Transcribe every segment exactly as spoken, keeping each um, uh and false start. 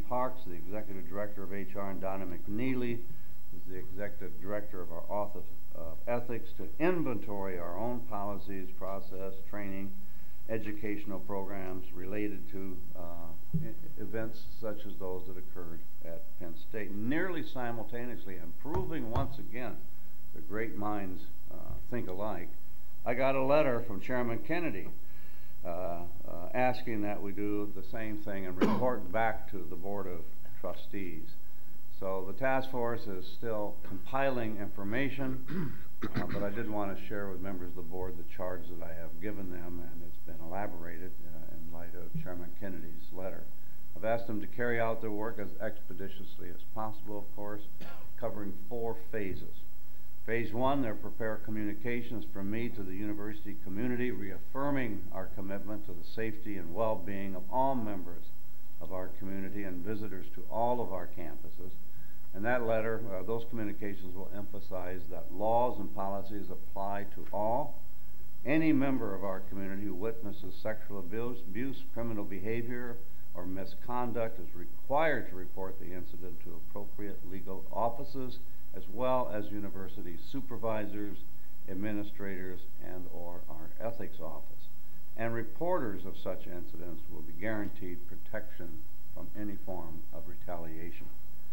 Parks, the Executive Director of H R, and Donna McNeely is the Executive Director of our Office of Ethics, to inventory our own policies, process, training, educational programs related to uh, events such as those that occurred at Penn State, nearly simultaneously, and proving once again that great minds uh, think alike. I got a letter from Chairman Kennedy uh, uh, asking that we do the same thing and report back to the Board of Trustees. So the task force is still compiling information, uh, but I did want to share with members of the board the charge that I have given them, and it's been elaborated uh, in light of Chairman Kennedy's letter. I've asked them to carry out their work as expeditiously as possible, of course, covering four phases. Phase one, they'll prepare communications from me to the university community, reaffirming our commitment to the safety and well-being of all members of our community and visitors to all of our campuses. And that letter, uh, those communications will emphasize that laws and policies apply to all. Any member of our community who witnesses sexual abuse, abuse, criminal behavior, or misconduct is required to report the incident to appropriate legal offices, as well as university supervisors, administrators, and or our ethics office. And reporters of such incidents will be guaranteed protection from any form of retaliation.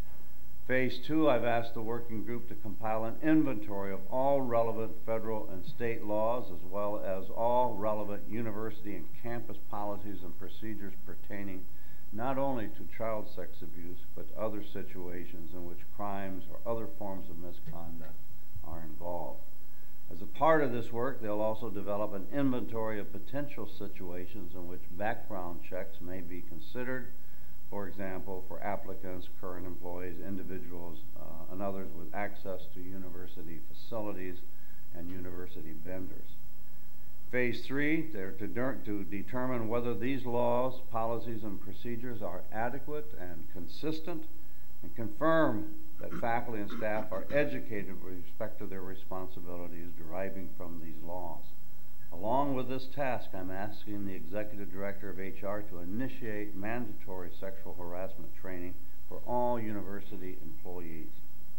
Phase two, I've asked the working group to compile an inventory of all relevant federal and state laws, as well as all relevant university and campus policies and procedures pertaining not only to child sex abuse, but other situations in which crimes or other forms of misconduct are involved. As a part of this work, they'll also develop an inventory of potential situations in which background checks may be considered, for example, for applicants, current employees, individuals, uh, and others with access to university facilities and university vendors. Phase three, they're to, de to determine whether these laws, policies, and procedures are adequate and consistent, and confirm that faculty and staff are educated with respect to their responsibilities deriving from these laws. Along with this task, I'm asking the Executive Director of H R to initiate mandatory sexual harassment training for all university employees.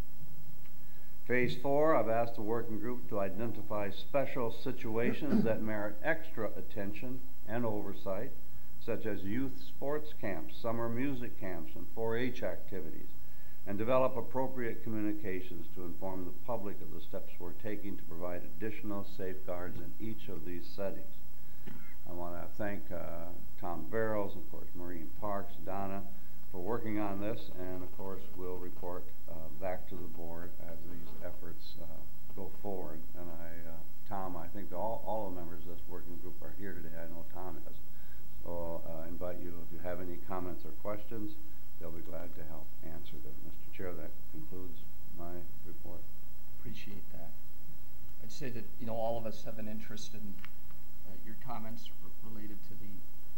Phase four, I've asked the working group to identify special situations that merit extra attention and oversight, such as youth sports camps, summer music camps, and four H activities, and develop appropriate communications to inform the public of the steps we're taking to provide additional safeguards in each of these settings. I want to thank uh, Tom Barrows, of course, Marine Parks, Donna, for working on this, and of course we'll report uh, back to the board as these efforts uh, go forward. And I, uh, Tom, I think all, all the members of this working group are here today. I know Tom is. So I uh, invite you, if you have any comments or questions, they'll be glad to help answer them. Mister Chair, that concludes my report. Appreciate that. I'd say that, you know, all of us have an interest in uh, your comments related to the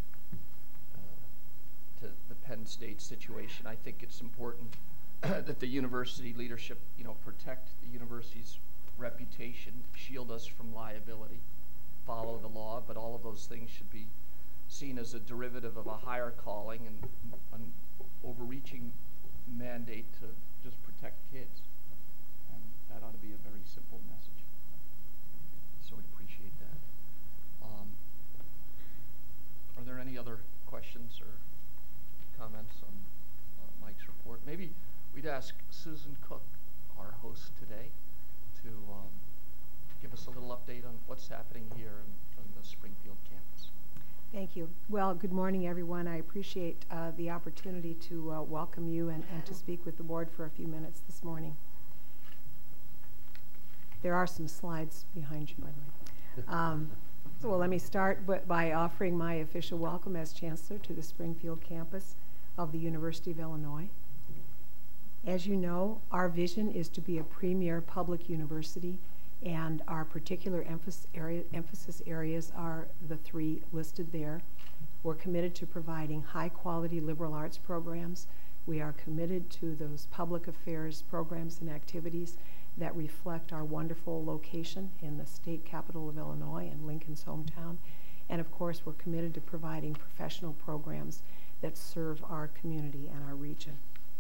to the Penn State situation. I think it's important that the university leadership, you know, protect the university's reputation, shield us from liability, follow the law, but all of those things should be seen as a derivative of a higher calling and an overreaching mandate to just protect kids. And that ought to be a very simple message. So we appreciate that. Um, are there any other questions or comments on uh, Mike's report? Maybe we'd ask Susan Cook, our host today, to um, give us a little update on what's happening here in, in the Springfield campus. Thank you. Well, good morning, everyone. I appreciate uh, the opportunity to uh, welcome you and, and to speak with the board for a few minutes this morning. There are some slides behind you, by the way. Um, so, well, let me start by offering my official welcome as Chancellor to the Springfield campus of the University of Illinois. As you know, our vision is to be a premier public university, and our particular emphasis, area, emphasis areas are the three listed there. We're committed to providing high-quality liberal arts programs. We are committed to those public affairs programs and activities that reflect our wonderful location in the state capital of Illinois and Lincoln's hometown. And of course, we're committed to providing professional programs that serve our community and our region.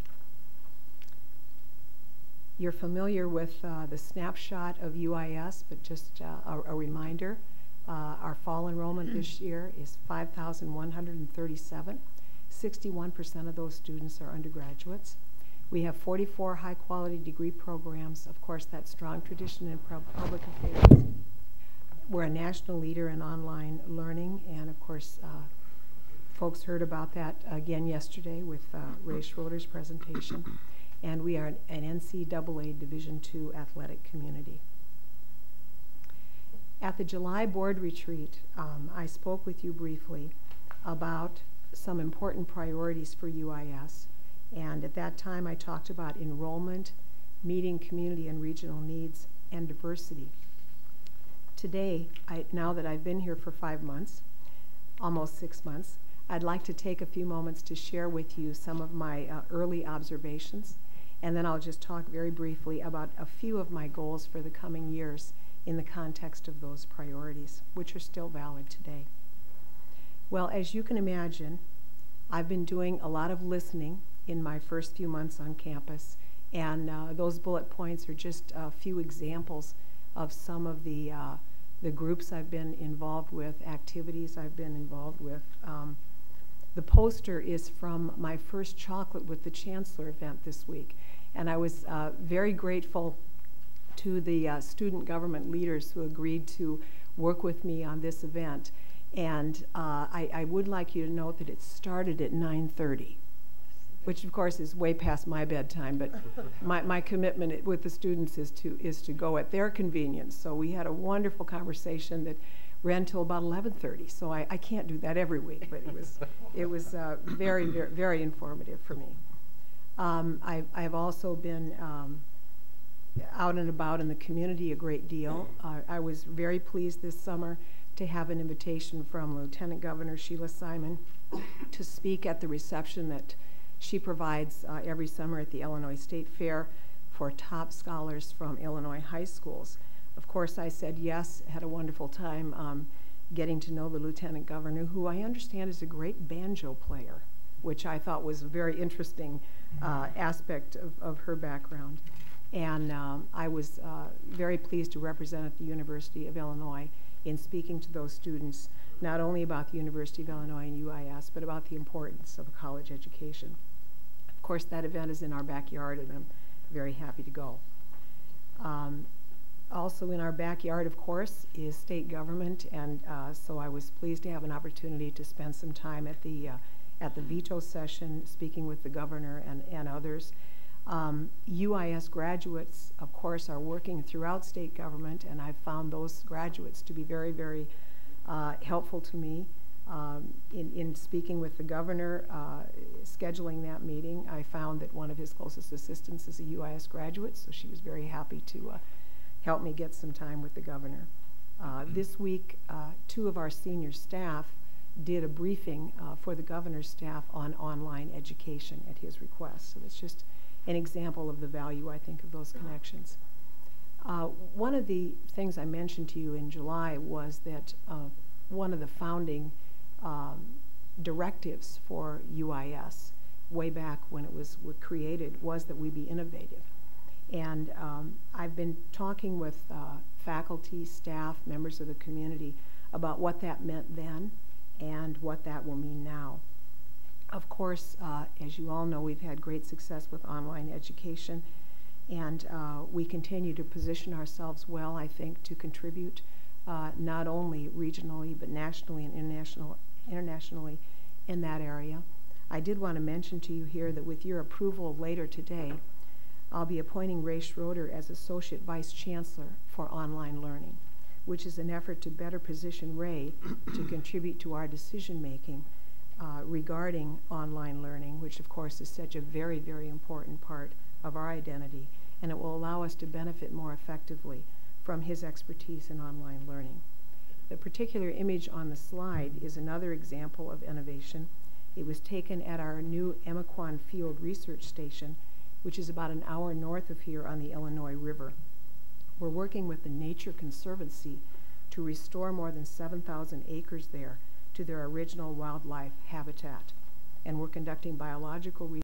You're familiar with uh, the snapshot of U I S, but just uh, a, a reminder, uh, our fall enrollment this year is five thousand one hundred thirty-seven. sixty-one percent of those students are undergraduates. We have forty-four high-quality degree programs. Of course, that strong tradition in public affairs. We're a national leader in online learning, and of course, uh, folks heard about that again yesterday with uh, Ray Schroeder's presentation. And we are an, an N C double A Division two athletic community. At the July board retreat, um, I spoke with you briefly about some important priorities for U I S. And at that time, I talked about enrollment, meeting community and regional needs, and diversity. Today, I, now that I've been here for five months, almost six months, I'd like to take a few moments to share with you some of my uh, early observations, and then I'll just talk very briefly about a few of my goals for the coming years in the context of those priorities, which are still valid today. Well, as you can imagine, I've been doing a lot of listening in my first few months on campus, and uh, those bullet points are just a few examples of some of the, uh, the groups I've been involved with, activities I've been involved with. Um, the poster is from my first Chocolate with the Chancellor event this week, and I was uh, very grateful to the uh, student government leaders who agreed to work with me on this event. And uh, I, I would like you to note that it started at nine thirty, which of course is way past my bedtime, but my, my commitment with the students is to, is to go at their convenience. So we had a wonderful conversation that ran till about eleven thirty, so I, I can't do that every week, but it was, it was uh, very, very, very informative for me. Um, I've, I've also been um, out and about in the community a great deal. Uh, I was very pleased this summer to have an invitation from Lieutenant Governor Sheila Simon to speak at the reception that she provides uh, every summer at the Illinois State Fair for top scholars from Illinois high schools. Of course, I said yes, had a wonderful time um, getting to know the Lieutenant Governor, who I understand is a great banjo player, which I thought was a very interesting uh, aspect of, of her background. And um, I was uh, very pleased to represent at the University of Illinois in speaking to those students, not only about the University of Illinois and U I S, but about the importance of a college education. Of course, that event is in our backyard, and I'm very happy to go. Um, also in our backyard, of course, is state government, and uh, so I was pleased to have an opportunity to spend some time at the, uh, at the veto session, speaking with the governor and, and others. Um, U I S graduates, of course, are working throughout state government, and I've found those graduates to be very, very uh, helpful to me. Um, in, in speaking with the governor, uh, scheduling that meeting, I found that one of his closest assistants is a U I S graduate, so she was very happy to uh, help me get some time with the governor. Uh, this week, uh, two of our senior staff did a briefing uh, for the governor's staff on online education at his request, so it's just an example of the value, I think, of those connections. Uh, one of the things I mentioned to you in July was that uh, one of the founding um, directives for U I S, way back when it was created, was that we be innovative. And um, I've been talking with uh, faculty, staff, members of the community about what that meant then and what that will mean now. Of course, uh, as you all know, we've had great success with online education, and uh, we continue to position ourselves well, I think, to contribute uh, not only regionally, but nationally and international, internationally in that area. I did want to mention to you here that with your approval later today, I'll be appointing Ray Schroeder as Associate Vice Chancellor for Online Learning, which is an effort to better position Ray to contribute to our decision-making Uh, regarding online learning, which of course is such a very, very important part of our identity, and it will allow us to benefit more effectively from his expertise in online learning. The particular image on the slide is another example of innovation. It was taken at our new Emiquon Field Research Station, which is about an hour north of here on the Illinois River. We're working with the Nature Conservancy to restore more than seven thousand acres there to their original wildlife habitat. and we're conducting biological research